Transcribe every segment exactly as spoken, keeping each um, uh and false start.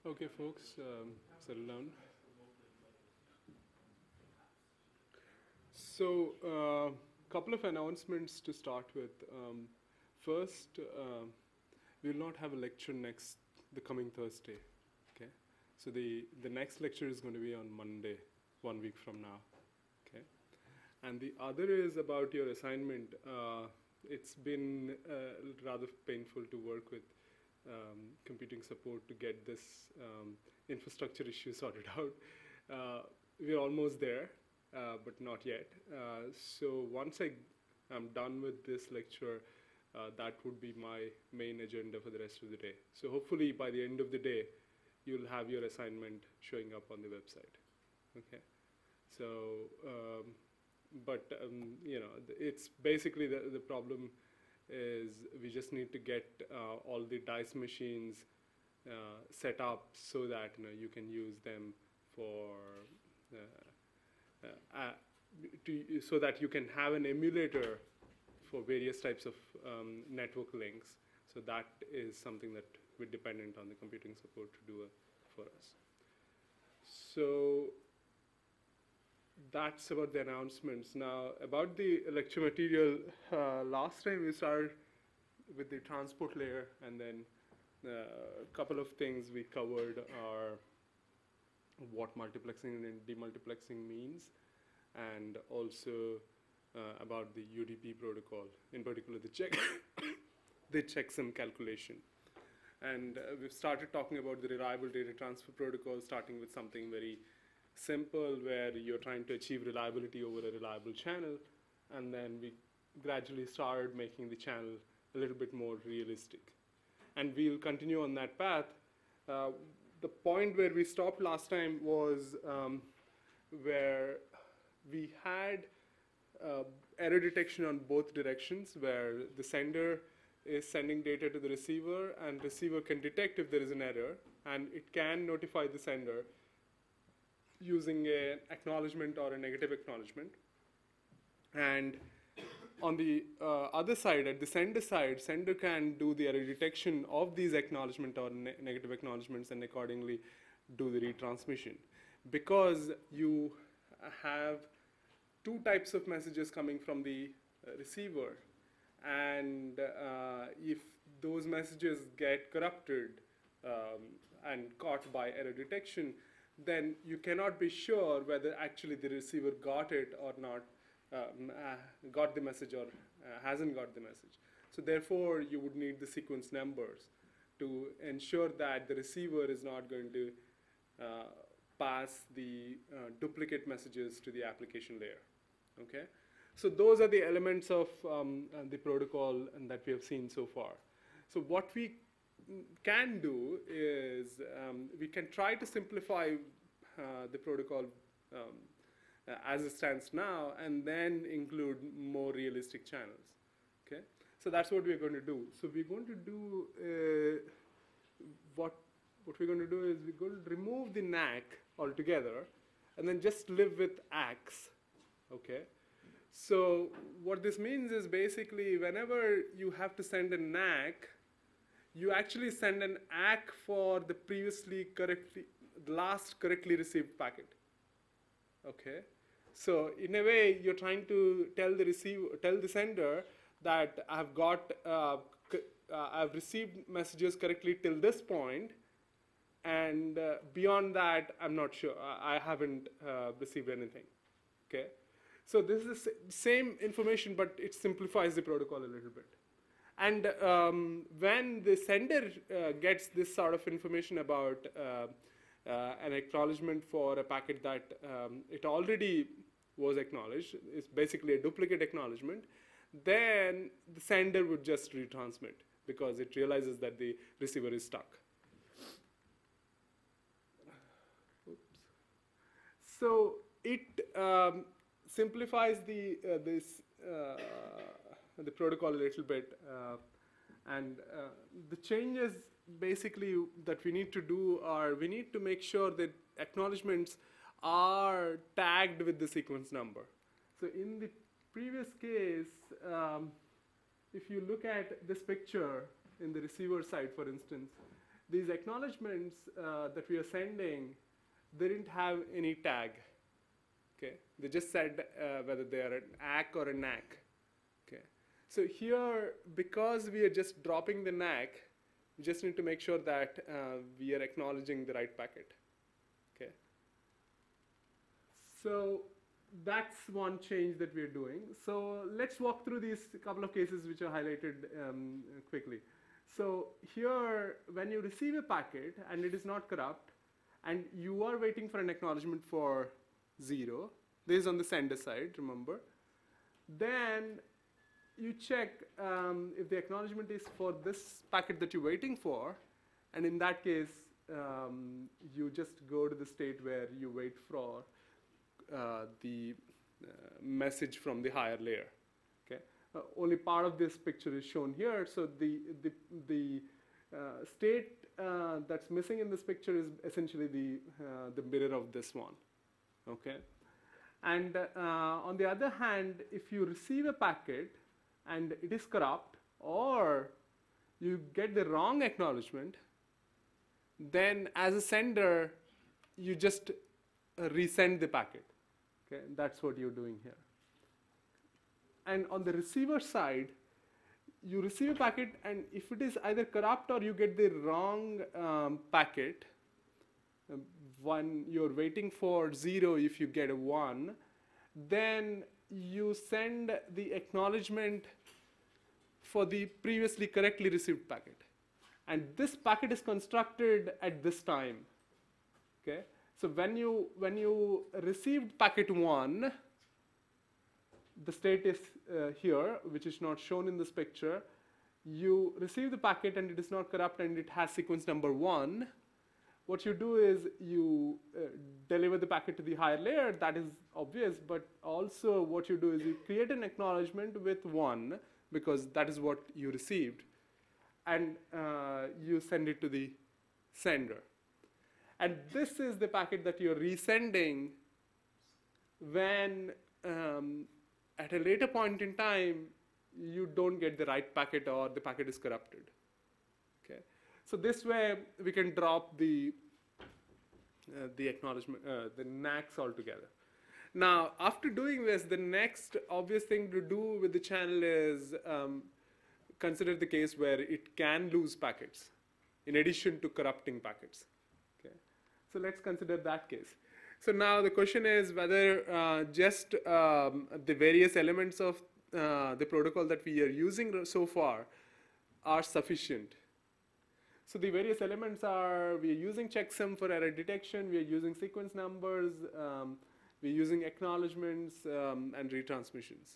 Okay, folks, um, settle down. So, a uh, couple of announcements to start with. Um, first, uh, we will not have a lecture next the coming Thursday. Okay, so the the next lecture is going to be on Monday, one week from now. Okay, and the other is about your assignment. Uh, it's been uh, rather painful to work with um, computing support to get this um, infrastructure issue sorted out. Uh, we're almost there, uh, but not yet. Uh, so once I am done with this lecture, uh, that would be my main agenda for the rest of the day. So hopefully by the end of the day, you'll have your assignment showing up on the website. Okay. So, um, but um, you know, it's basically the the problem is we just need to get uh, all the dice machines uh, set up so that you know you can use them for uh, uh, uh, to, so that you can have an emulator for various types of um, network links. So that is something that we're dependent on the computing support to do uh, for us. So that's about the announcements. Now, about the lecture material, uh, last time we started with the transport layer, and then uh, a couple of things we covered are what multiplexing and demultiplexing means, and also uh, about the U D P protocol, in particular the check the checksum calculation. And uh, we've started talking about the reliable data transfer protocol, starting with something very simple where you're trying to achieve reliability over a reliable channel, and then we gradually started making the channel a little bit more realistic. And we'll continue on that path. Uh, the point where we stopped last time was um, where we had uh, error detection on both directions, where the sender is sending data to the receiver, and receiver can detect if there is an error, and it can notify the sender using an acknowledgement or a negative acknowledgement. And on the uh, other side, at the sender side, sender can do the error detection of these acknowledgement or ne negative acknowledgements and accordingly do the retransmission. Because you have two types of messages coming from the uh, receiver, and uh, if those messages get corrupted um, and caught by error detection, then you cannot be sure whether actually the receiver got it or not, um, uh, got the message or uh, hasn't got the message. So therefore, you would need the sequence numbers to ensure that the receiver is not going to uh, pass the uh, duplicate messages to the application layer. Okay? So those are the elements of um, uh, the protocol and that we have seen so far. So what we can do is um, we can try to simplify uh, the protocol um, uh, as it stands now, and then include more realistic channels. Okay, so that's what we're going to do. So we're going to do uh, what what we're going to do is we're going to remove the N A C altogether, and then just live with A X. Okay. So what this means is basically whenever you have to send a N A C, you actually send an A C for the previously correctly, the last correctly received packet. Okay, so in a way, you're trying to tell the receiver, tell the sender that I've got, uh, uh, I've received messages correctly till this point, and uh, beyond that, I'm not sure. I haven't uh, received anything. Okay, so this is the same information, but it simplifies the protocol a little bit. And um, when the sender uh, gets this sort of information about uh, uh, an acknowledgement for a packet that um, it already was acknowledged, it's basically a duplicate acknowledgement, then the sender would just retransmit because it realizes that the receiver is stuck. Oops. So it um, simplifies the uh, this uh, the protocol a little bit, uh, and uh, the changes basically that we need to do are we need to make sure that acknowledgements are tagged with the sequence number. So in the previous case, um, if you look at this picture in the receiver side, for instance, these acknowledgements uh, that we are sending, they didn't have any tag. Okay, they just said uh, whether they are an A C K or an A C K. Okay, so here, because we are just dropping the N A C, we just need to make sure that uh, we are acknowledging the right packet. Okay, so that's one change that we're doing. So let's walk through these couple of cases which are highlighted um, quickly. So here, when you receive a packet and it is not corrupt, and you are waiting for an acknowledgement for zero, this is on the sender side, remember, then you check um, if the acknowledgement is for this packet that you're waiting for, and in that case, um, you just go to the state where you wait for uh, the uh, message from the higher layer. Okay, uh, only part of this picture is shown here. So the the the uh, state uh, that's missing in this picture is essentially the uh, the mirror of this one. Okay, and uh, on the other hand, if you receive a packet and it is corrupt, or you get the wrong acknowledgement, then as a sender, you just uh, resend the packet. Okay, that's what you're doing here. And on the receiver side, you receive a packet, and if it is either corrupt or you get the wrong um, packet, um, one you're waiting for zero, if you get a one, then you send the acknowledgement for the previously correctly received packet. And this packet is constructed at this time. Okay? So when you, when you received packet one, the state is uh, here, which is not shown in this picture. You receive the packet and it is not corrupt and it has sequence number one. What you do is you uh, deliver the packet to the higher layer, that is obvious, but also what you do is you create an acknowledgement with one, because that is what you received, and uh, you send it to the sender. And this is the packet that you're resending when um, at a later point in time you don't get the right packet or the packet is corrupted. Okay, so this way we can drop the uh, the acknowledgement, uh, the N A Cs altogether. Now, after doing this, the next obvious thing to do with the channel is um, consider the case where it can lose packets in addition to corrupting packets. Okay, so let's consider that case. So now the question is whether uh, just um, the various elements of uh, the protocol that we are using so far are sufficient. So the various elements are, we are using checksum for error detection, we are using sequence numbers, um, we are using acknowledgements um, and retransmissions.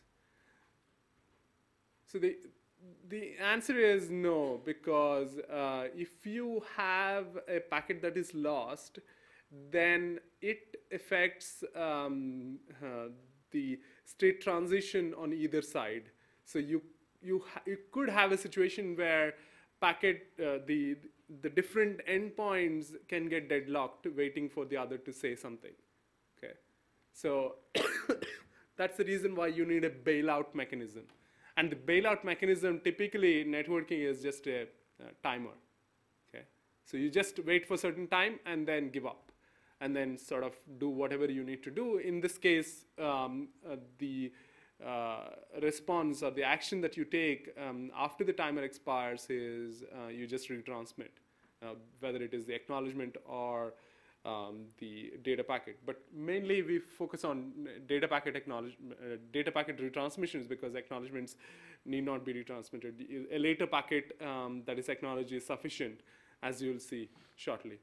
So the, the answer is no, because uh, if you have a packet that is lost, then it affects um, uh, the state transition on either side. So you you ha you could have a situation where packet uh, the the different endpoints can get deadlocked, waiting for the other to say something. Okay, so that's the reason why you need a bailout mechanism. And the bailout mechanism typically networking is just a, a timer. Okay, so you just wait for a certain time and then give up, and then sort of do whatever you need to do. In this case, um, uh, the uh, response or the action that you take um, after the timer expires is uh, you just retransmit, uh, whether it is the acknowledgement or um, the data packet. But mainly we focus on data packet acknowledge, uh, data packet retransmissions, because acknowledgements need not be retransmitted. A later packet um, that is acknowledged is sufficient, as you'll see shortly.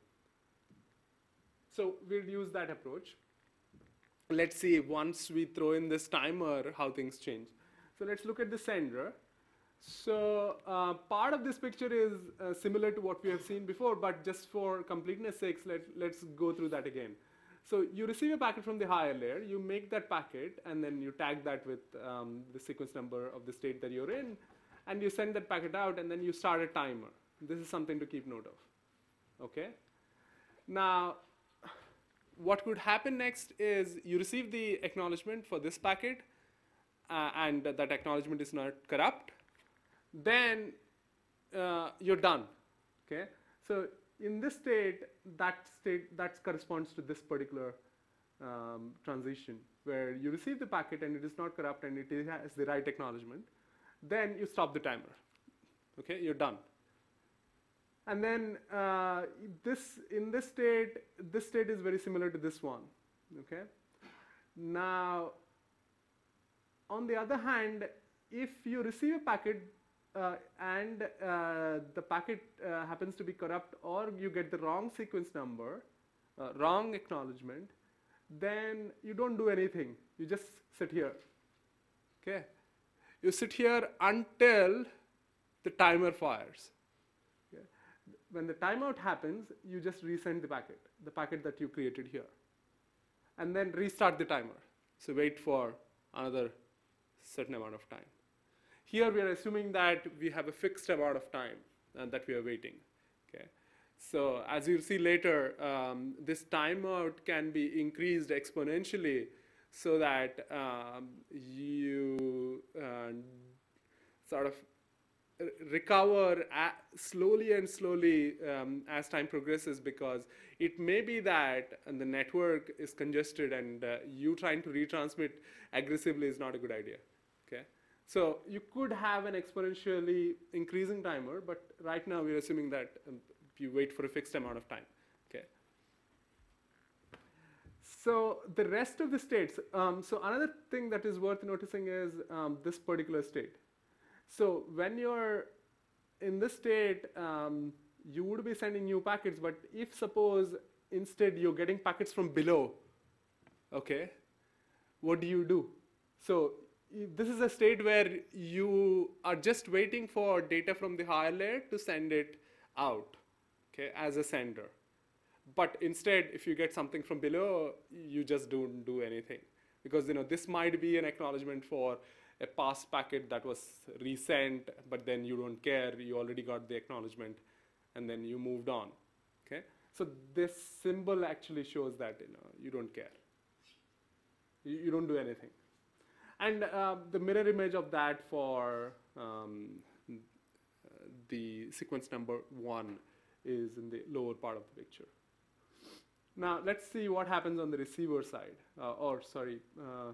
So we'll use that approach. Let's see, once we throw in this timer, how things change. So let's look at the sender. So uh, part of this picture is uh, similar to what we have seen before, but just for completeness sake, let, let's go through that again. So you receive a packet from the higher layer, you make that packet, and then you tag that with um, the sequence number of the state that you're in, and you send that packet out, and then you start a timer. This is something to keep note of. Okay? Now, what could happen next is you receive the acknowledgement for this packet, uh, and that acknowledgement is not corrupt. Then uh, you're done. Okay? So in this state, that state that corresponds to this particular um, transition, where you receive the packet and it is not corrupt and it has the right acknowledgement. Then you stop the timer. Okay, you're done. And then uh, this in this state, this state is very similar to this one. Okay. Now, on the other hand, if you receive a packet uh, and uh, the packet uh, happens to be corrupt, or you get the wrong sequence number, uh, wrong acknowledgement, then you don't do anything. You just sit here. Okay. You sit here until the timer fires. Okay. When the timeout happens, you just resend the packet, the packet that you created here, and then restart the timer. So wait for another certain amount of time. Here we are assuming that we have a fixed amount of time uh, that we are waiting. Okay. So as you'll see later, um, this timeout can be increased exponentially so that um, you uh, sort of recover slowly and slowly um, as time progresses, because it may be that and the network is congested and uh, you trying to retransmit aggressively is not a good idea. Okay, so you could have an exponentially increasing timer, but right now we're assuming that um, you wait for a fixed amount of time. Okay. So the rest of the states, um, so another thing that is worth noticing is um, this particular state. So when you're in this state, um, you would be sending new packets, but if suppose instead you're getting packets from below, okay, what do you do? So this is a state where you are just waiting for data from the higher layer to send it out, okay, as a sender. But instead, if you get something from below, you just don't do anything, because you know this might be an acknowledgement for a past packet that was resent, but then you don't care, you already got the acknowledgement, and then you moved on. Okay, so this symbol actually shows that you know you don't care, you, you don't do anything. And uh, the mirror image of that for um, the sequence number one is in the lower part of the picture. Now let's see what happens on the receiver side, uh, or sorry. Uh,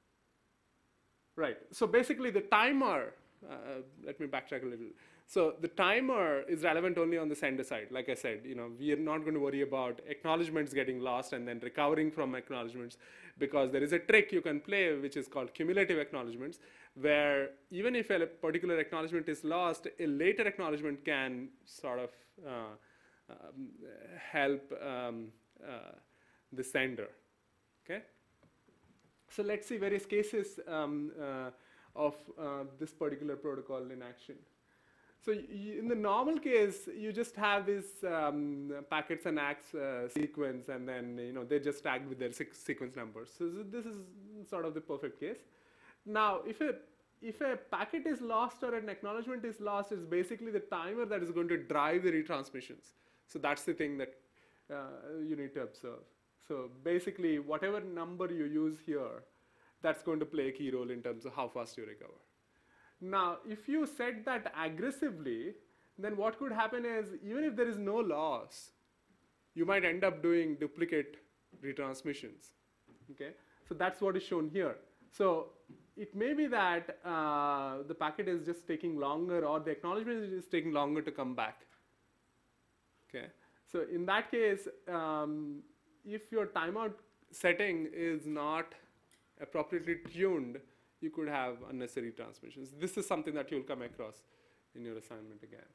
Right. So basically the timer, uh, let me backtrack a little. So the timer is relevant only on the sender side. Like I said, you know, we are not going to worry about acknowledgements getting lost and then recovering from acknowledgements, because there is a trick you can play which is called cumulative acknowledgements, where even if a particular acknowledgement is lost, a later acknowledgement can sort of uh, um, help um, uh, the sender. Okay. So let's see various cases um, uh, of uh, this particular protocol in action. So in the normal case, you just have this um, packets and acts uh, sequence, and then you know they're just tagged with their sequence numbers. So this is sort of the perfect case. Now, if a if a packet is lost or an acknowledgement is lost, it's basically the timer that is going to drive the retransmissions. So that's the thing that uh, you need to observe. So basically, whatever number you use here, that's going to play a key role in terms of how fast you recover. Now, if you set that aggressively, then what could happen is, even if there is no loss, you might end up doing duplicate retransmissions. Okay? So that's what is shown here. So it may be that uh, the packet is just taking longer, or the acknowledgement is taking longer to come back. Okay? So in that case, um, if your timeout setting is not appropriately tuned, you could have unnecessary transmissions. This is something that you'll come across in your assignment again.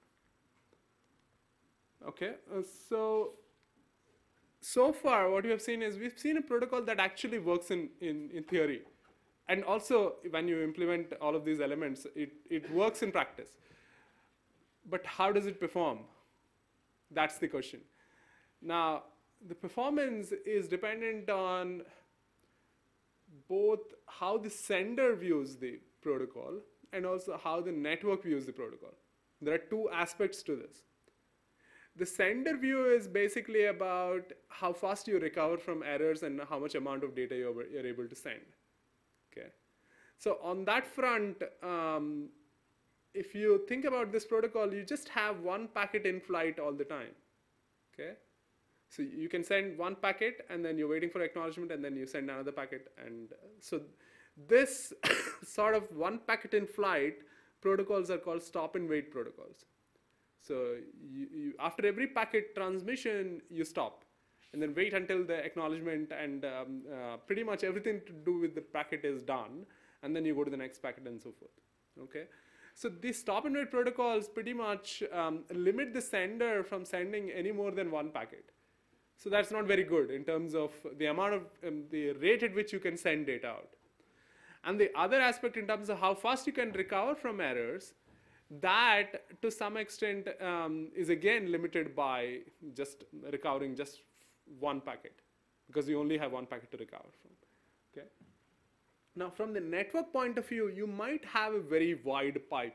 Okay, uh, so so far what we have seen is we've seen a protocol that actually works in, in, in theory. And also when you implement all of these elements, it, it works in practice. But how does it perform? That's the question. Now, the performance is dependent on both how the sender views the protocol and also how the network views the protocol. There are two aspects to this. The sender view is basically about how fast you recover from errors and how much amount of data you're, you're able to send. Okay. So on that front, um, if you think about this protocol, you just have one packet in flight all the time. okay? So you can send one packet, and then you're waiting for acknowledgement, and then you send another packet. And uh, so this sort of one packet in flight protocols are called stop and wait protocols. So you, you, after every packet transmission, you stop, and then wait until the acknowledgement and um, uh, pretty much everything to do with the packet is done, and then you go to the next packet and so forth, okay? So these stop and wait protocols pretty much um, limit the sender from sending any more than one packet. So that's not very good in terms of the amount of, um, the rate at which you can send data out. And the other aspect in terms of how fast you can recover from errors, that to some extent um, is again limited by just recovering just one packet, because you only have one packet to recover from, okay? Now from the network point of view, you might have a very wide pipe.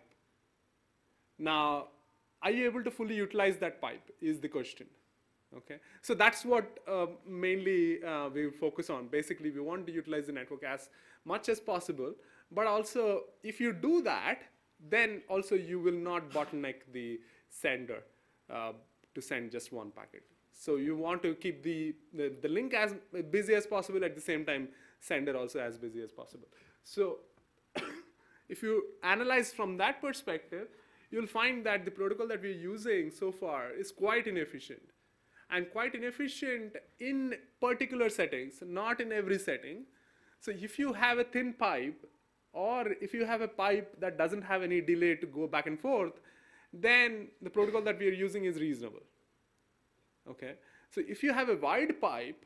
Now, are you able to fully utilize that pipe is the question. Okay, so that's what uh, mainly uh, we focus on. Basically, we want to utilize the network as much as possible, but also if you do that, then also you will not bottleneck the sender uh, to send just one packet. So you want to keep the, the, the link as busy as possible, at the same time sender also as busy as possible. So if you analyze from that perspective, you'll find that the protocol that we're using so far is quite inefficient. And quite inefficient in particular settings, not in every setting. So if you have a thin pipe, or if you have a pipe that doesn't have any delay to go back and forth, then the protocol that we are using is reasonable. Okay? So if you have a wide pipe,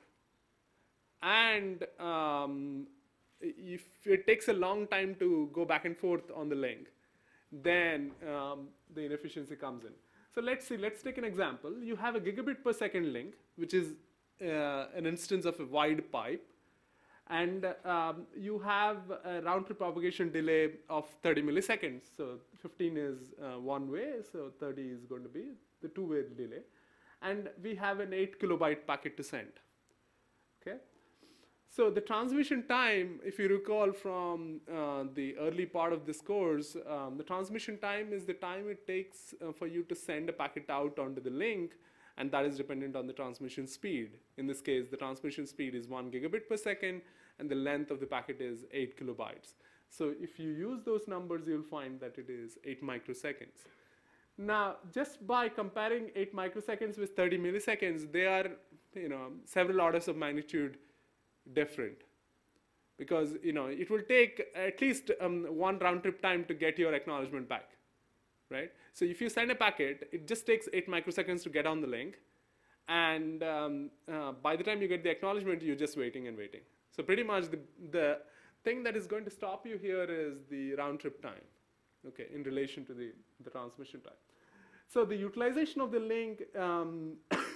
and um, if it takes a long time to go back and forth on the link, then um, the inefficiency comes in. So let's see, let's take an example. You have a gigabit per second link, which is uh, an instance of a wide pipe. And um, you have a round trip propagation delay of thirty milliseconds. So fifteen is uh, one way, so thirty is going to be the two-way delay. And we have an eight kilobyte packet to send, okay? So the transmission time, if you recall from uh, the early part of this course, um, the transmission time is the time it takes uh, for you to send a packet out onto the link, and that is dependent on the transmission speed. In this case, the transmission speed is one gigabit per second, and the length of the packet is eight kilobytes. So if you use those numbers, you'll find that it is eight microseconds. Now, just by comparing eight microseconds with thirty milliseconds, they are, you know, several orders of magnitude different, because you know it will take at least um, one round trip time to get your acknowledgement back, right? So if you send a packet, it just takes eight microseconds to get on the link, and um, uh, by the time you get the acknowledgement, you're just waiting and waiting. So pretty much the the thing that is going to stop you here is the round trip time, okay, in relation to the the transmission time. So the utilization of the link um,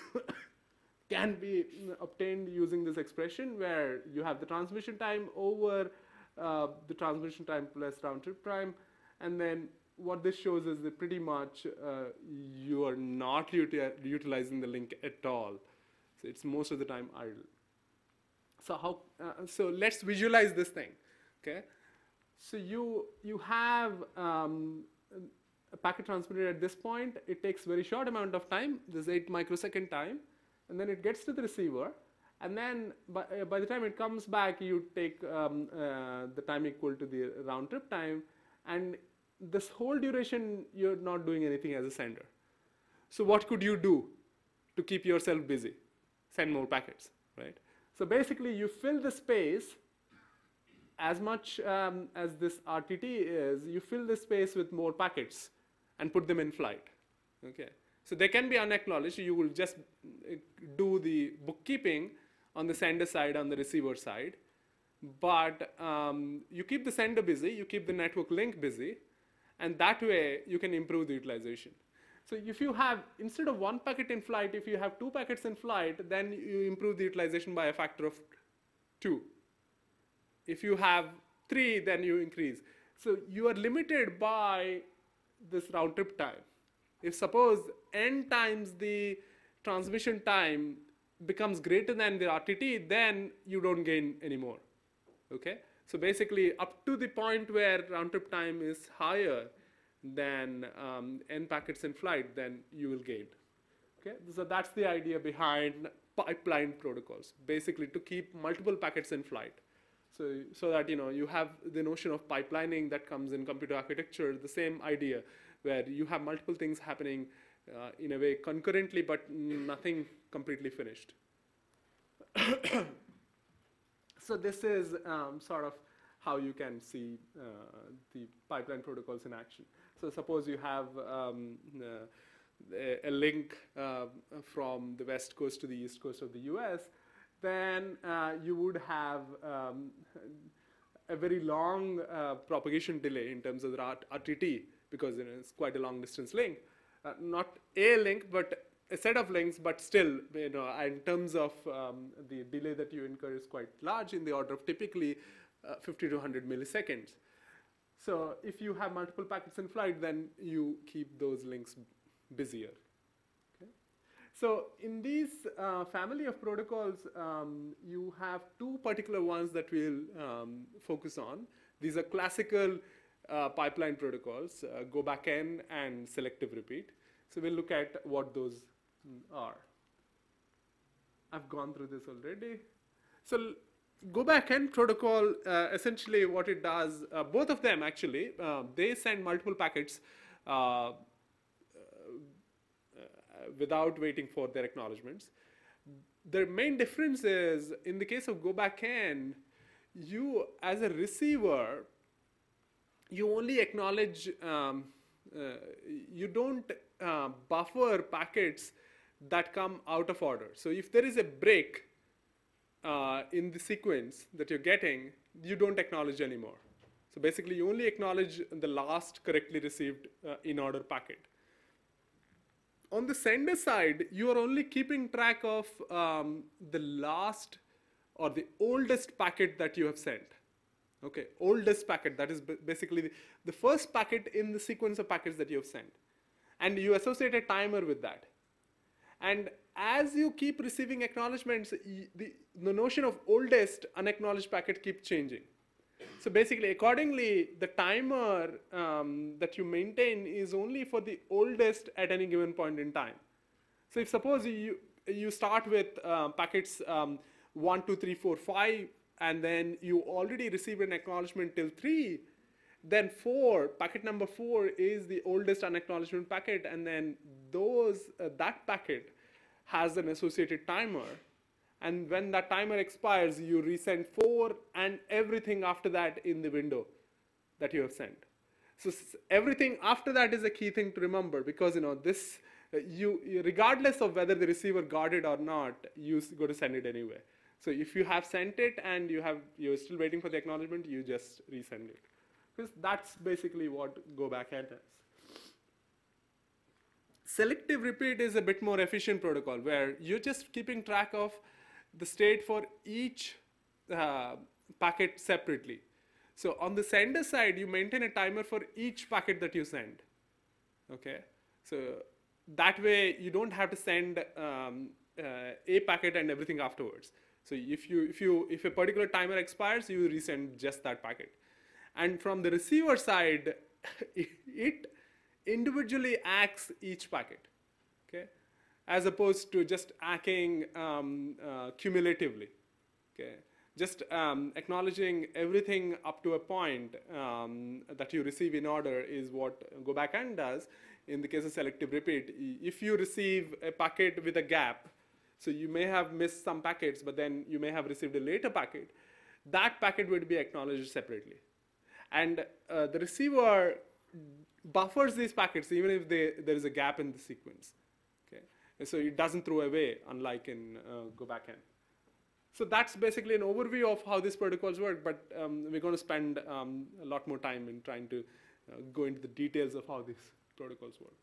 can be obtained using this expression, where you have the transmission time over uh, the transmission time plus round trip time, and then what this shows is that pretty much uh, you are not uti utilizing the link at all. So it's most of the time idle. So how? Uh, so let's visualize this thing. Okay. So you you have um, a packet transmitted at this point. It takes very short amount of time. This eight microsecond time. And then it gets to the receiver, and then by, uh, by the time it comes back, you take um, uh, the time equal to the round trip time, and this whole duration you're not doing anything as a sender. So what could you do to keep yourself busy? Send more packets, right? So basically you fill the space as much um, as this R T T is, you fill the space with more packets and put them in flight, okay? So they can be unacknowledged. You will just do the bookkeeping on the sender side, on the receiver side. But um, you keep the sender busy, you keep the network link busy, and that way you can improve the utilization. So if you have, instead of one packet in flight, if you have two packets in flight, then you improve the utilization by a factor of two. If you have three, then you increase. So you are limited by this round trip time. If suppose n times the transmission time becomes greater than the R T T, then you don't gain anymore, okay? So basically up to the point where round trip time is higher than um, n packets in flight, then you will gain, Okay, so that's the idea behind pipeline protocols, basically to keep multiple packets in flight. So, so that you know you have the notion of pipelining that comes in computer architecture, the same idea, where you have multiple things happening uh, in a way concurrently, but nothing completely finished. So this is um, sort of how you can see uh, the pipeline protocols in action. So suppose you have um, uh, a, a link uh, from the west coast to the east coast of the U S, then uh, you would have um, a very long uh, propagation delay in terms of the R T T, because you know, it's quite a long distance link. Uh, not a link, but a set of links, but still, you know, in terms of um, the delay that you incur is quite large, in the order of typically uh, fifty to one hundred milliseconds. So if you have multiple packets in flight, then you keep those links busier. Okay? So in these uh, family of protocols, um, you have two particular ones that we'll um, focus on. These are classical uh, pipeline protocols, uh, go back N and selective repeat. So we'll look at what those are. I've gone through this already. So go back N protocol, uh, essentially what it does, uh, both of them actually, uh, they send multiple packets uh, uh, without waiting for their acknowledgements. The main difference is, in the case of go back N, you as a receiver, you only acknowledge, um, uh, you don't uh, buffer packets that come out of order. So if there is a break uh, in the sequence that you're getting, you don't acknowledge anymore. So basically you only acknowledge the last correctly received uh, in order packet. On the sender side, you are only keeping track of um, the last or the oldest packet that you have sent. Okay, oldest packet, that is basically the, the first packet in the sequence of packets that you have sent. And you associate a timer with that. And as you keep receiving acknowledgements, the, the notion of oldest unacknowledged packet keeps changing. So basically, accordingly, the timer um, that you maintain is only for the oldest at any given point in time. So if suppose you, you start with uh, packets um, one, two, three, four, five, and then you already received an acknowledgement till three, then four, packet number four is the oldest unacknowledgement packet, and then those, uh, that packet has an associated timer. And when that timer expires, you resend four and everything after that in the window that you have sent. So everything after that is a key thing to remember, because you know this, uh, you regardless of whether the receiver got it or not, you go to send it anyway. So if you have sent it and you have you're still waiting for the acknowledgement, you just resend it, because that's basically what go back N is. Selective repeat is a bit more efficient protocol, where you're just keeping track of the state for each uh, packet separately. So on the sender side, you maintain a timer for each packet that you send. Okay, so that way you don't have to send um, uh, a packet and everything afterwards. So if you if you if a particular timer expires, you resend just that packet. And from the receiver side, it individually acks each packet. Okay, as opposed to just acking um, uh, cumulatively. Okay, just um, acknowledging everything up to a point um, that you receive in order is what go back N does. In the case of selective repeat, if you receive a packet with a gap, so you may have missed some packets, but then you may have received a later packet, that packet would be acknowledged separately. And uh, the receiver buffers these packets even if they, there is a gap in the sequence. Okay? And so it doesn't throw away, unlike in uh, go back N. So that's basically an overview of how these protocols work, but um, we're going to spend um, a lot more time in trying to uh, go into the details of how these protocols work.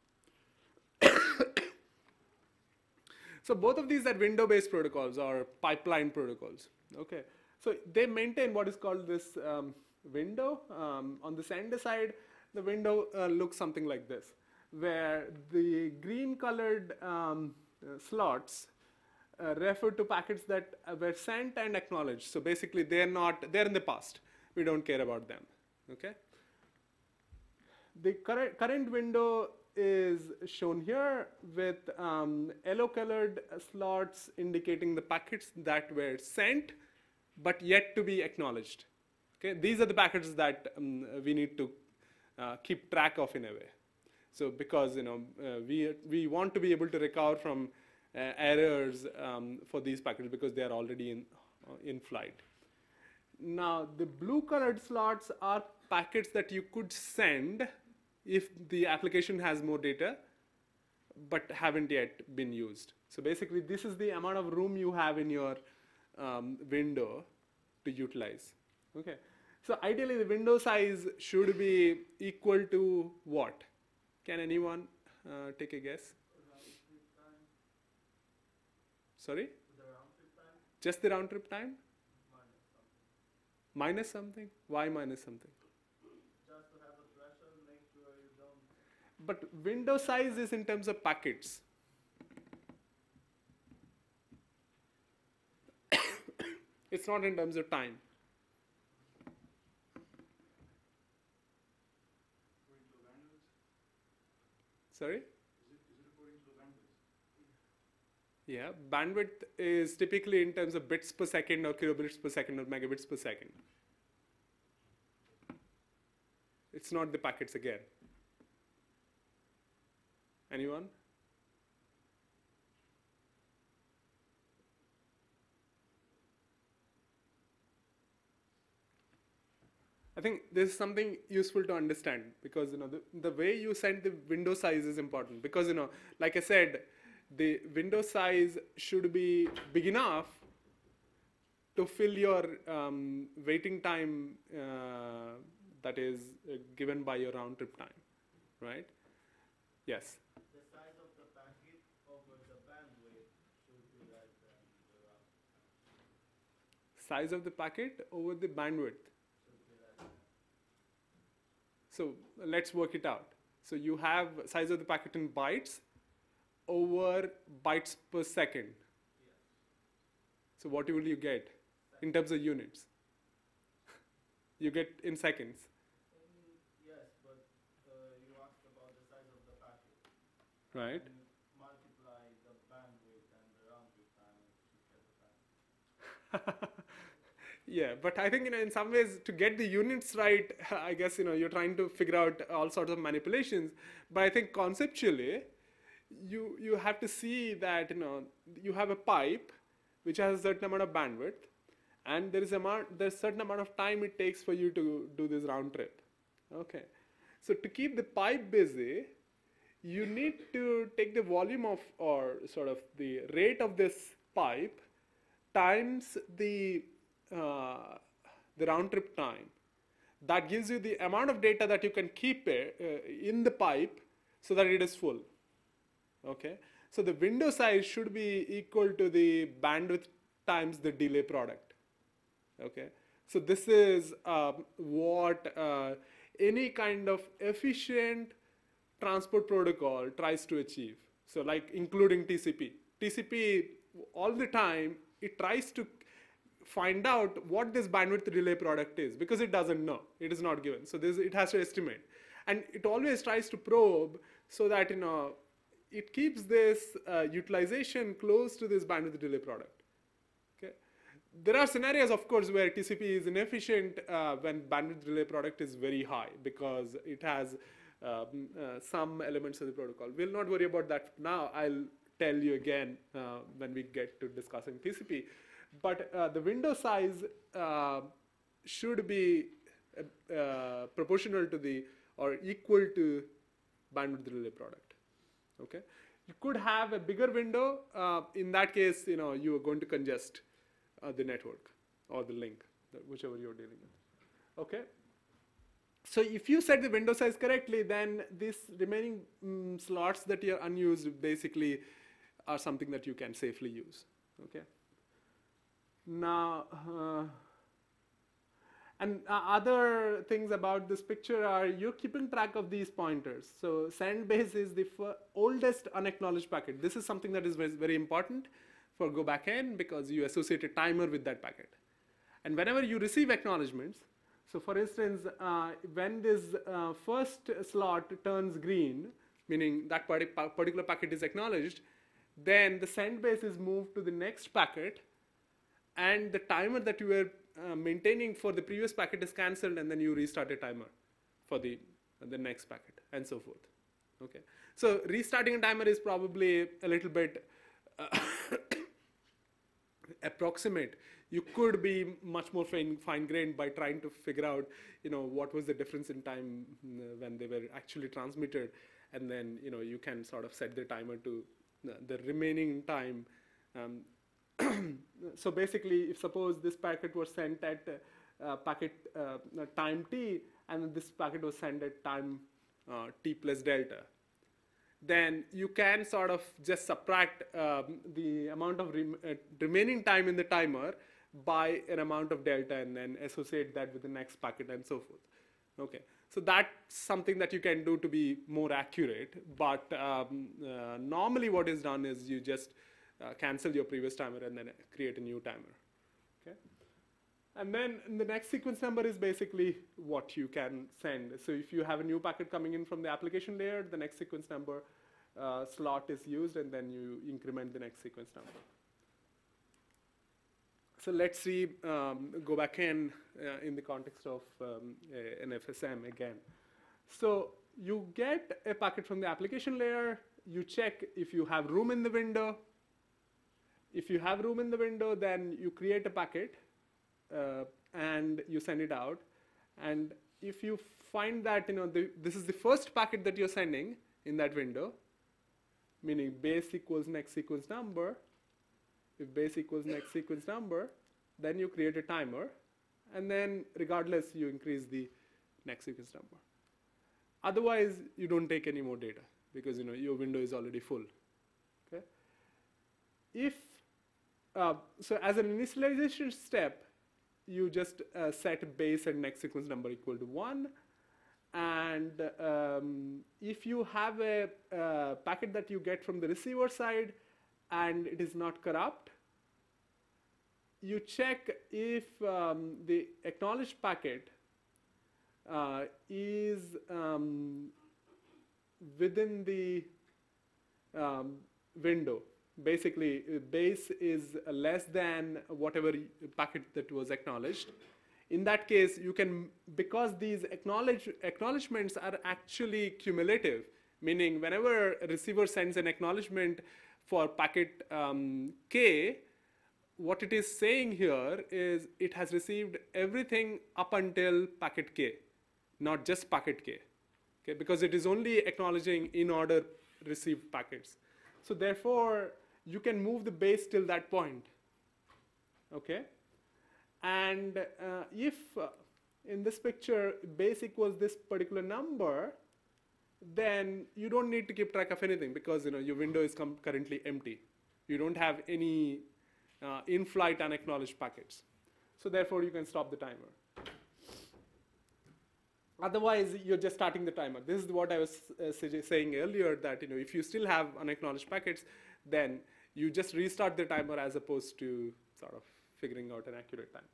So both of these are window-based protocols or pipeline protocols. Okay, so they maintain what is called this um, window. Um, on the sender side, the window uh, looks something like this, where the green-colored um, uh, slots uh, refer to packets that uh, were sent and acknowledged. So basically, they're not they're in the past. We don't care about them. Okay. The current current window is shown here with um, yellow colored slots indicating the packets that were sent but yet to be acknowledged. Okay, these are the packets that um, we need to uh, keep track of in a way. So because you know uh, we we want to be able to recover from uh, errors um, for these packets because they are already in uh, in flight. Now the blue colored slots are packets that you could send if the application has more data but haven't yet been used. So basically this is the amount of room you have in your um, window to utilize. Okay. So ideally the window size should be equal to what? Can anyone uh, take a guess? Sorry? The round trip time? Just the round trip time? Minus something. Minus something? Why minus something? Just to have a threshold, make sure you don't. But window size is in terms of packets. It's not in terms of time. Sorry? Is it, is it according to the bandwidth? Yeah, bandwidth is typically in terms of bits per second or kilobits per second or megabits per second. It's not the packets again. Anyone? I think this is something useful to understand because you know the, the way you send the window size is important because you know like I said the window size should be big enough to fill your um, waiting time uh, that is uh, given by your round trip time, right? Yes. The size of the packet over the bandwidth should be less than the round. Size of the packet over the bandwidth. So let's work it out. So you have size of the packet in bytes over bytes per second. Yes. So what will you get in terms of units? You get in seconds. Um, yes, but uh, you asked about the size of the packet. Right. And multiply the bandwidth and the round trip time to get the time. Yeah, but I think you know, in some ways to get the units right, I guess you know you're trying to figure out all sorts of manipulations. But I think conceptually, you you have to see that you know you have a pipe which has a certain amount of bandwidth, and there is amount there's certain amount of time it takes for you to do this round trip. Okay, so to keep the pipe busy, you need to take the volume of or sort of the rate of this pipe times the uh, the round trip time. That gives you the amount of data that you can keep it, uh, in the pipe so that it is full. Okay, so the window size should be equal to the bandwidth times the delay product. Okay, so this is um, what uh, any kind of efficient transport protocol tries to achieve. So like including T C P. T C P all the time it tries to find out what this bandwidth relay product is because it doesn't know. It is not given. So this, it has to estimate. And it always tries to probe so that you know it keeps this uh, utilization close to this bandwidth relay product. Okay. There are scenarios, of course, where T C P is inefficient uh, when bandwidth relay product is very high because it has um, uh, some elements of the protocol. We'll not worry about that now. I'll tell you again uh, when we get to discussing T C P. But uh, the window size uh, should be uh, uh, proportional to the or equal to bandwidth relay product. Okay, you could have a bigger window. Uh, in that case, you know you are going to congest uh, the network or the link, whichever you're dealing with. Okay. So if you set the window size correctly, then these remaining um, slots that are unused basically are something that you can safely use. Okay. Now, uh, and uh, other things about this picture are you're keeping track of these pointers. So send base is the oldest unacknowledged packet. This is something that is very, very important for Go backend because you associate a timer with that packet. And whenever you receive acknowledgements, so for instance, uh, when this uh, first slot turns green, meaning that partic- particular packet is acknowledged, then the send base is moved to the next packet, and the timer that you were uh, maintaining for the previous packet is cancelled, and then you restart a timer for the, the next packet, and so forth. Okay, so restarting a timer is probably a little bit uh, approximate. You could be much more fine, fine-grained by trying to figure out, you know, what was the difference in time when they were actually transmitted, and then, you know, you can sort of set the timer to the, the remaining time. Um, so basically, if suppose this packet was sent at uh, packet uh, time t, and this packet was sent at time uh, t plus delta, then you can sort of just subtract um, the amount of rem uh, remaining time in the timer by an amount of delta, and then associate that with the next packet, and so forth. Okay, so that's something that you can do to be more accurate, but um, uh, normally what is done is you just uh, cancel your previous timer and then create a new timer. Okay, and then the next sequence number is basically what you can send. So if you have a new packet coming in from the application layer, the next sequence number uh, slot is used, and then you increment the next sequence number. So let's see, um, go back in uh, in the context of um, a, an F S M again. So you get a packet from the application layer. You check if you have room in the window. If you have room in the window, then you create a packet uh, and you send it out. And if you find that, you know, the, this is the first packet that you're sending in that window, meaning base equals next sequence number. If base equals next sequence number, then you create a timer, and then regardless, you increase the next sequence number. Otherwise, you don't take any more data because, you know, your window is already full. Okay. If uh, so, as an initialization step, you just uh, set base and next sequence number equal to one. And um, if you have a uh, packet that you get from the receiver side and it is not corrupt, you check if um, the acknowledged packet uh, is um, within the um, window. Basically, base is less than whatever packet that was acknowledged. In that case, you can, because these acknowledge, acknowledgements are actually cumulative, meaning whenever a receiver sends an acknowledgement for packet um, K, what it is saying here is it has received everything up until packet K, not just packet K, okay? Because it is only acknowledging in order received packets. So therefore, you can move the base till that point, okay? And uh, if uh, in this picture base equals this particular number, then you don't need to keep track of anything because, you know, your window is currently empty. You don't have any uh, in-flight unacknowledged packets. So therefore, you can stop the timer. Otherwise, you're just starting the timer. This is what I was uh, saying earlier, that, you know, if you still have unacknowledged packets, then you just restart the timer as opposed to sort of figuring out an accurate timer.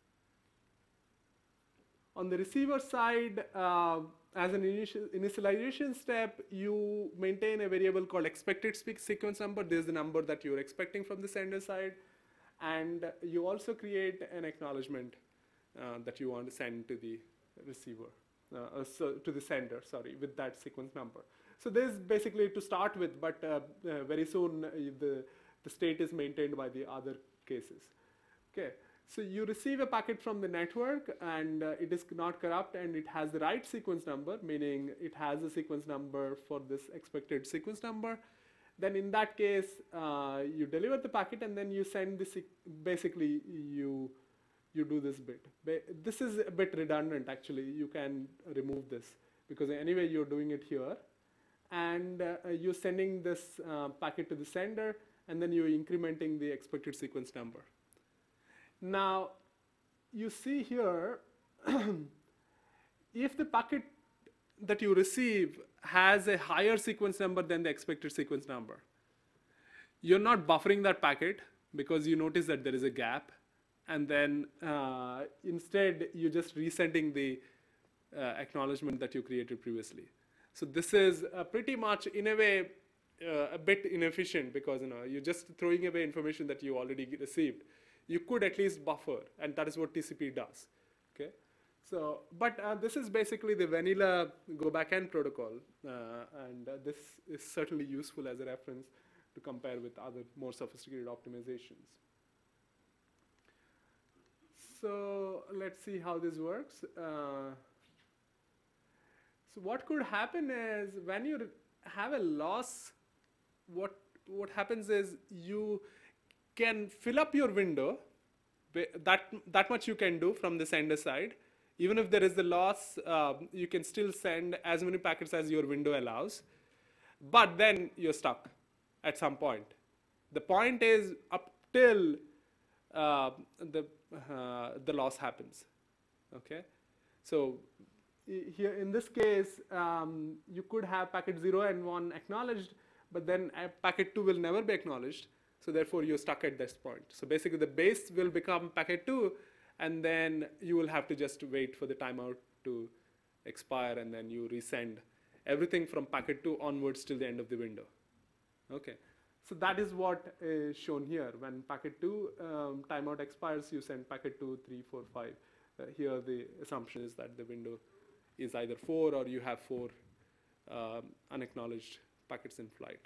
On the receiver side, uh, as an initial initialization step, you maintain a variable called expected sequence number. This is the number that you're expecting from the sender side. And you also create an acknowledgement uh, that you want to send to the receiver, uh, so to the sender, sorry, with that sequence number. So this is basically to start with, but uh, uh, very soon uh, the, the state is maintained by the other cases. Okay, so you receive a packet from the network, and uh, it is not corrupt, and it has the right sequence number, meaning it has a sequence number for this expected sequence number. Then in that case, uh, you deliver the packet, and then you send this, basically you, you do this bit. This is a bit redundant, actually. You can remove this, because anyway you're doing it here. And uh, you're sending this uh, packet to the sender, and then you're incrementing the expected sequence number. Now, you see here, if the packet that you receive has a higher sequence number than the expected sequence number, you're not buffering that packet because you notice that there is a gap, and then uh, instead you're just resending the uh, acknowledgement that you created previously. So this is uh, pretty much, in a way, uh, a bit inefficient, because you know you're just throwing away information that you already received. You could at least buffer, and that is what T C P does. Okay, so but uh, this is basically the vanilla Go backend protocol, uh, and uh, this is certainly useful as a reference to compare with other more sophisticated optimizations. So let's see how this works. Uh, so what could happen is when you have a loss, what what happens is you can fill up your window. That that much you can do from the sender side. Even if there is a loss, uh, you can still send as many packets as your window allows. But then you're stuck at some point. The point is up till uh, the uh, the loss happens. Okay, so here in this case, um, you could have packet zero and one acknowledged, but then packet two will never be acknowledged. So therefore, you're stuck at this point. So basically, the base will become packet two, and then you will have to just wait for the timeout to expire, and then you resend everything from packet two onwards till the end of the window. Okay, so that is what is shown here. When packet two um, timeout expires, you send packet two, three, four, five. Uh, here the assumption is that the window is either four or you have four um, unacknowledged packets in flight.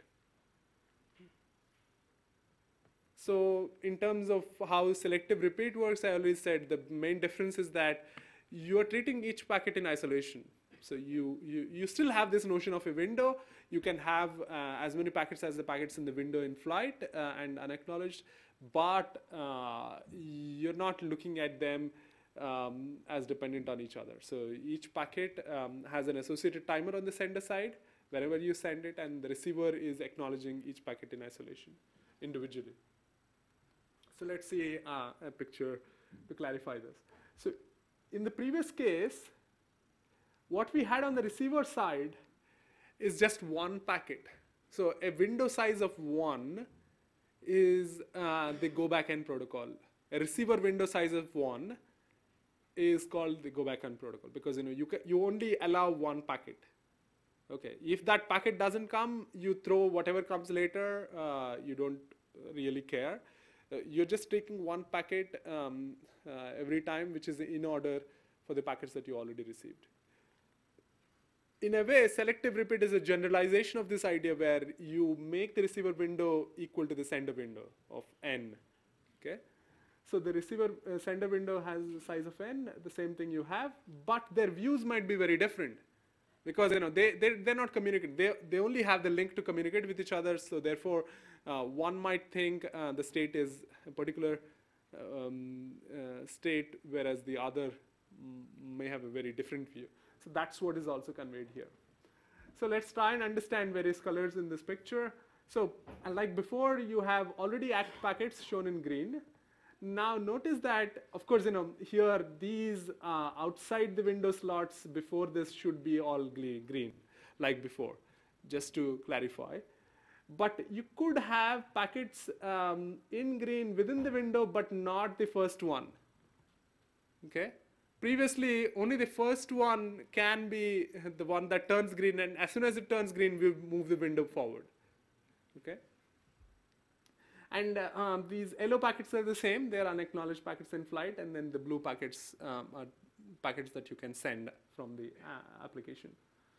So in terms of how selective repeat works, I always said the main difference is that you are treating each packet in isolation. So you, you, you still have this notion of a window. You can have uh, as many packets as the packets in the window in flight uh, and unacknowledged, but uh, you're not looking at them um, as dependent on each other. So each packet um, has an associated timer on the sender side wherever you send it, and the receiver is acknowledging each packet in isolation individually. So let's see uh, a picture to clarify this. So in the previous case, what we had on the receiver side is just one packet. So a window size of one is uh, the Go backend protocol. A receiver window size of one is called the Go backend protocol, because you know you, ca you only allow one packet. Okay, if that packet doesn't come, you throw whatever comes later. Uh, you don't really care. Uh, you're just taking one packet um, uh, every time, which is in order for the packets that you already received. In a way, selective repeat is a generalization of this idea where you make the receiver window equal to the sender window of n. Okay, so the receiver uh, sender window has the size of n, the same thing you have, but their views might be very different, because you know they they they're not communicating. They they only have the link to communicate with each other. So therefore, uh, one might think uh, the state is a particular um, uh, state, whereas the other may have a very different view. So that's what is also conveyed here. So let's try and understand various colors in this picture. So like before, you have already act packets shown in green. Now notice that, of course, you know here these uh, outside the window slots before this should be all green, like before, just to clarify. But you could have packets um, in green within the window, but not the first one. Okay. Previously, only the first one can be the one that turns green, and as soon as it turns green, we move the window forward. Okay. And uh, um, these yellow packets are the same. They are unacknowledged packets in flight, and then the blue packets um, are packets that you can send from the uh, application.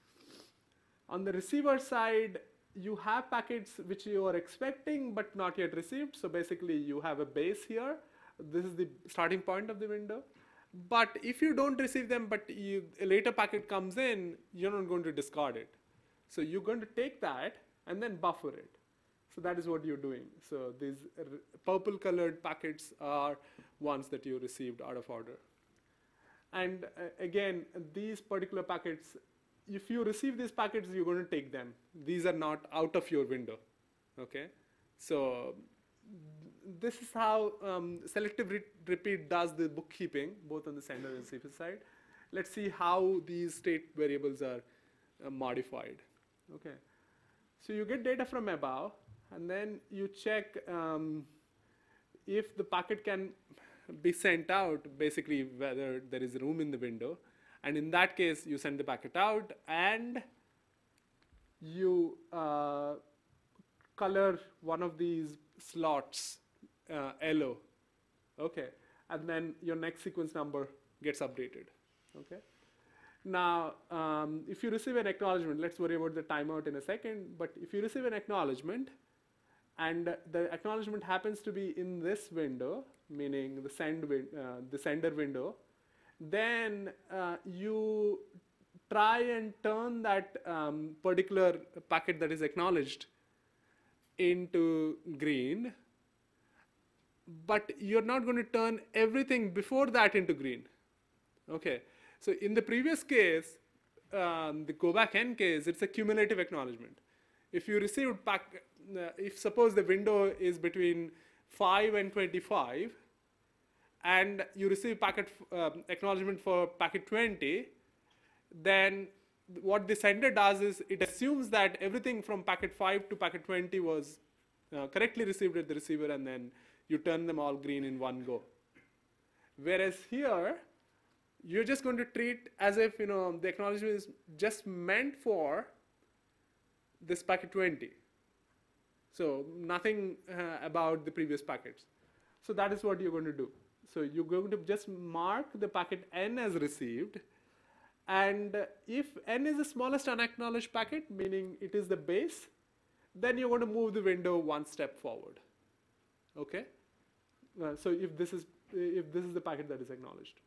On the receiver side, you have packets which you are expecting but not yet received. So basically, you have a base here. This is the starting point of the window. But if you don't receive them, but you, a later packet comes in, you're not going to discard it. So you're going to take that and then buffer it. So that is what you're doing. So these purple colored packets are ones that you received out of order. And uh, again, these particular packets, if you receive these packets, you're going to take them. These are not out of your window. Okay? So this is how um, selective re repeat does the bookkeeping, both on the sender and receiver side. Let's see how these state variables are uh, modified. Okay, so you get data from above, and then you check um, if the packet can be sent out, basically whether there is room in the window. And in that case, you send the packet out, and you uh, color one of these slots uh, yellow, okay, and then your next sequence number gets updated, okay. Now, um, if you receive an acknowledgement, let's worry about the timeout in a second, but if you receive an acknowledgement, and the acknowledgement happens to be in this window, meaning the send win uh, the sender window, then uh, you try and turn that um, particular packet that is acknowledged into green, but you're not going to turn everything before that into green. Okay, so in the previous case, um, the go back n case, it's a cumulative acknowledgement. If you received pack, uh, if suppose the window is between five and twenty-five, and you receive packet uh, acknowledgement for packet twenty, then what the sender does is it assumes that everything from packet five to packet twenty was uh, correctly received at the receiver, and then you turn them all green in one go. Whereas here, you're just going to treat as if, you know, the acknowledgement is just meant for this packet twenty. So nothing uh, about the previous packets. So that is what you're going to do. So you're going to just mark the packet n as received, and uh, if n is the smallest unacknowledged packet, meaning it is the base, then you're going to move the window one step forward. Okay? Uh, so if this is if this is the packet that is acknowledged.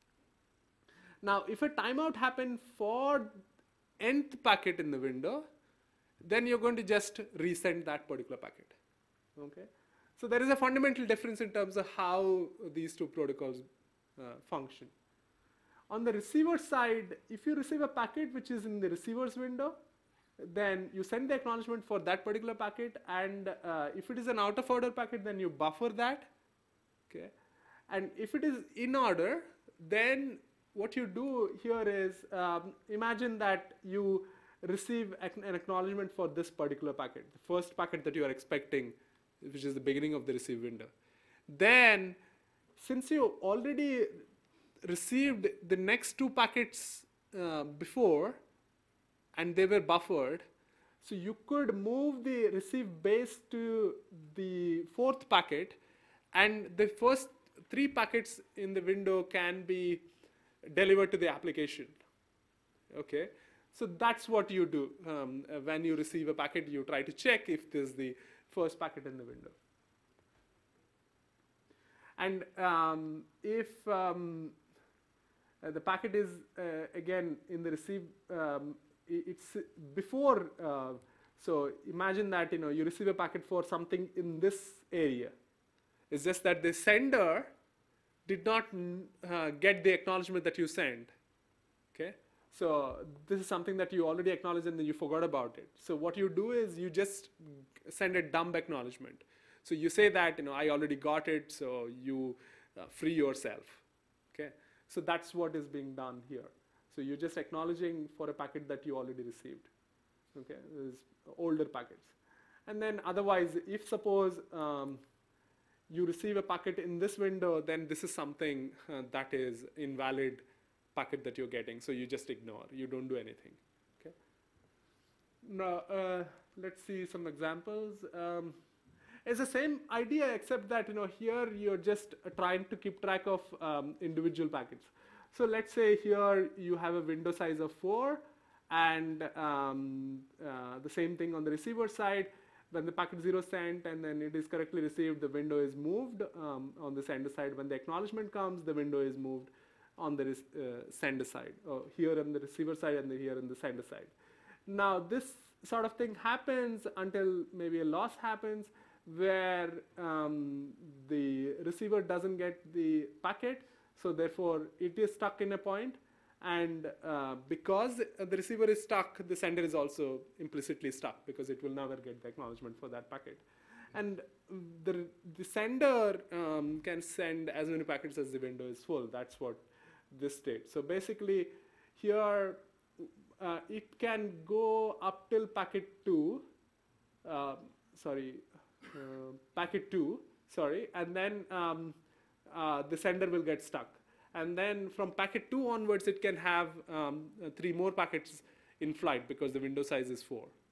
Now, if a timeout happened for nth packet in the window, then you're going to just resend that particular packet. Okay? So there is a fundamental difference in terms of how these two protocols uh, function. On the receiver side, if you receive a packet which is in the receiver's window, then you send the acknowledgement for that particular packet, and uh, if it is an out of order packet, then you buffer that. Okay? And if it is in order, then what you do here is, um, imagine that you receive an acknowledgement for this particular packet, the first packet that you are expecting, which is the beginning of the receive window. Then, since you already received the next two packets uh, before, and they were buffered, so you could move the receive base to the fourth packet, and the first three packets in the window can be delivered to the application. Okay, so that's what you do. Um, uh, when you receive a packet, you try to check if this is the first packet in the window. And um, if um, uh, the packet is uh, again in the receive, um, it's before. Uh, so imagine that, you know, you receive a packet for something in this area. It's just that the sender did not uh, get the acknowledgement that you sent. Okay, so this is something that you already acknowledged and then you forgot about it. So what you do is you just send a dump acknowledgement. So you say that, you know, I already got it, so you uh, free yourself. Okay, so that's what is being done here. So you're just acknowledging for a packet that you already received. Okay, this is older packets. And then otherwise, if suppose um, you receive a packet in this window, then this is something uh, that is invalid packet that you're getting. So you just ignore. You don't do anything. Okay. Now uh, let's see some examples. Um, it's the same idea, except that, you know, here you're just uh, trying to keep track of um, individual packets. So let's say here you have a window size of four, and um, uh, the same thing on the receiver side. When the packet zero sent and then it is correctly received, the window is moved um, on the sender side. When the acknowledgement comes, the window is moved on the uh, sender side, or here on the receiver side and the here on the sender side. Now this sort of thing happens until maybe a loss happens, where um, the receiver doesn't get the packet, so therefore it is stuck in a point, and uh, because the receiver is stuck, the sender is also implicitly stuck, because it will never get the acknowledgement for that packet. And the, the sender um, can send as many packets as the window is full. That's what this states. So basically here uh, it can go up till packet two, uh, sorry, uh, packet two, sorry, and then um, uh, the sender will get stuck. And then from packet two onwards, it can have um, uh, three more packets in flight because the window size is four.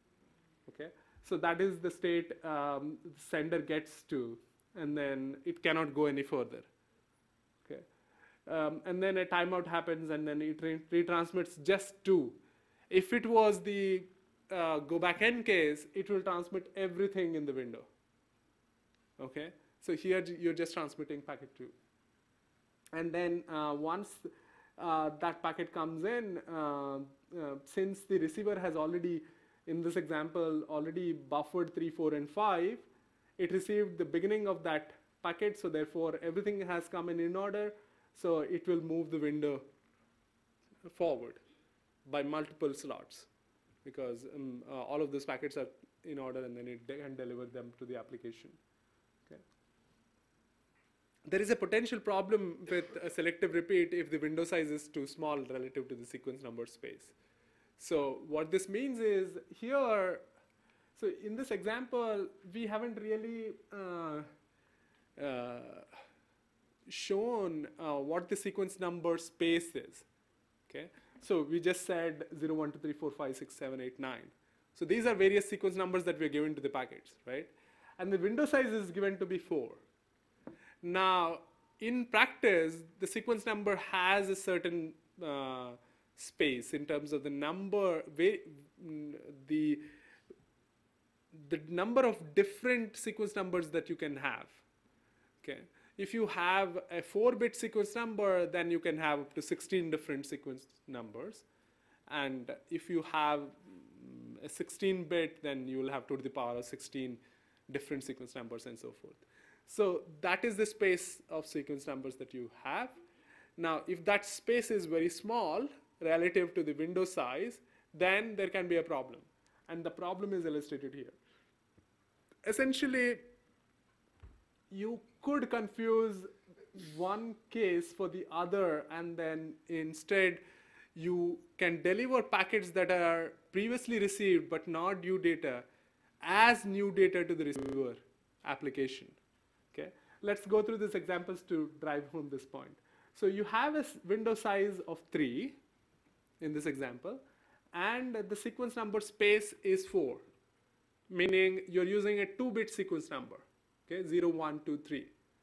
Okay, so that is the state um, the sender gets to, and then it cannot go any further. Okay, um, and then a timeout happens, and then it re- retransmits just two. If it was the uh, go back n case, it will transmit everything in the window. Okay, so here you're just transmitting packet two, and then uh, once uh, that packet comes in, uh, uh, since the receiver has already, in this example, already buffered three, four, and five, it received the beginning of that packet, so therefore everything has come in in order, so it will move the window forward by multiple slots, because um, uh, all of those packets are in order, and then it de- can deliver them to the application. Okay. There is a potential problem with a selective repeat if the window size is too small relative to the sequence number space. So what this means is here, so in this example, we haven't really uh, uh, shown uh, what the sequence number space is. Okay, so we just said zero, one, two, three, four, five, six, seven, eight, nine. So these are various sequence numbers that we are given to the packets, right? And the window size is given to be four. Now, in practice, the sequence number has a certain uh, space in terms of the number, the the number of different sequence numbers that you can have. Okay, if you have a four-bit sequence number, then you can have up to sixteen different sequence numbers, and if you have a sixteen-bit, then you will have to the power of sixteen different sequence numbers and so forth. So that is the space of sequence numbers that you have. Now, if that space is very small relative to the window size, then there can be a problem. And the problem is illustrated here. Essentially, you could confuse one case for the other, and then instead you can deliver packets that are previously received but not due data as new data to the receiver application. Okay, let's go through these examples to drive home this point. So you have a window size of three in this example, and the sequence number space is four, meaning you're using a two-bit sequence number, okay, zero, one, two, three.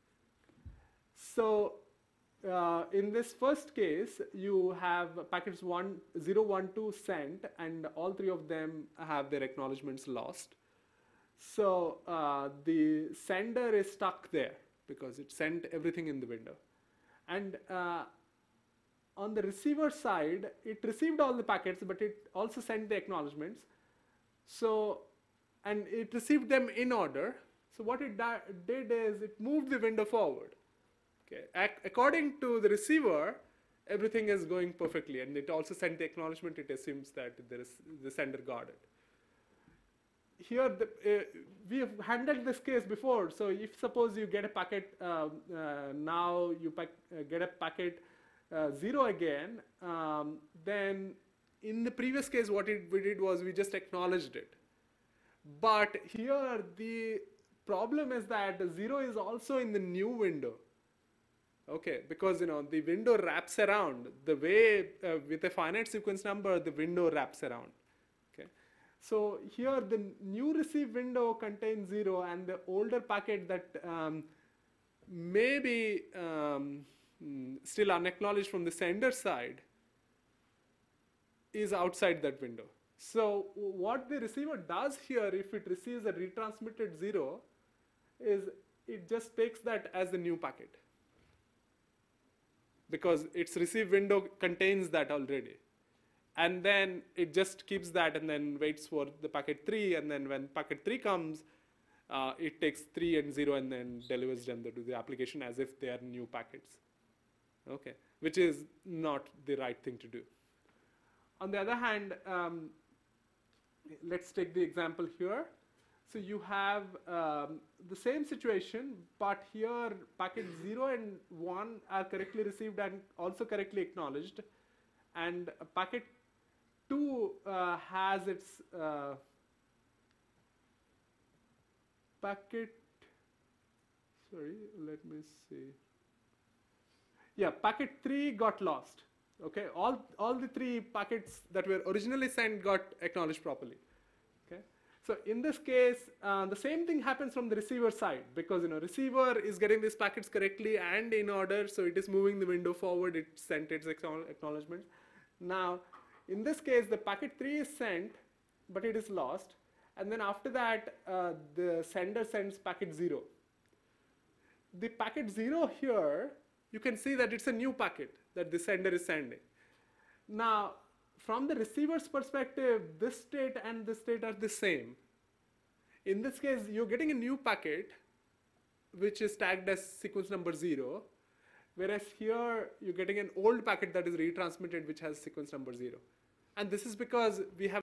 So uh, in this first case, you have packets one, zero, one, two sent, and all three of them have their acknowledgements lost. So uh, the sender is stuck there because it sent everything in the window. And uh, on the receiver side, it received all the packets, but it also sent the acknowledgements. So, and it received them in order. So what it did is it moved the window forward. Okay. Ac according to the receiver, everything is going perfectly, and it also sent the acknowledgement. It assumes that there is, the sender got it. Here, the, uh, we have handled this case before. So if suppose you get a packet, uh, uh, now you pack, uh, get a packet uh, zero again, um, then in the previous case, what it, we did was we just acknowledged it. But here, the problem is that the zero is also in the new window. Okay, because you know the window wraps around the way uh, with a finite sequence number, the window wraps around. Okay. So here the new receive window contains zero, and the older packet that um, may be um, still unacknowledged from the sender side is outside that window. So what the receiver does here, if it receives a retransmitted zero, is it just takes that as the new packet, because its receive window contains that already. And then it just keeps that and then waits for the packet three, and then when packet three comes, uh, it takes three and zero and then delivers them to the application as if they are new packets. Okay, which is not the right thing to do. On the other hand, um, let's take the example here. So you have um, the same situation, but here packet zero and one are correctly received and also correctly acknowledged, and packet two uh, has its uh, packet, sorry, let me see. Yeah, packet three got lost. Okay, all, all the three packets that were originally sent got acknowledged properly. Okay, So in this case, uh, the same thing happens from the receiver side, because you know receiver is getting these packets correctly and in order, so it is moving the window forward. It sent its acknowledgement. Now, in this case, the packet three is sent, but it is lost, and then after that, uh, the sender sends packet zero. The packet zero here, you can see that it's a new packet that the sender is sending. Now, from the receiver's perspective, this state and this state are the same. In this case, you're getting a new packet, which is tagged as sequence number zero, whereas here, you're getting an old packet that is retransmitted, which has sequence number zero. And this is because we have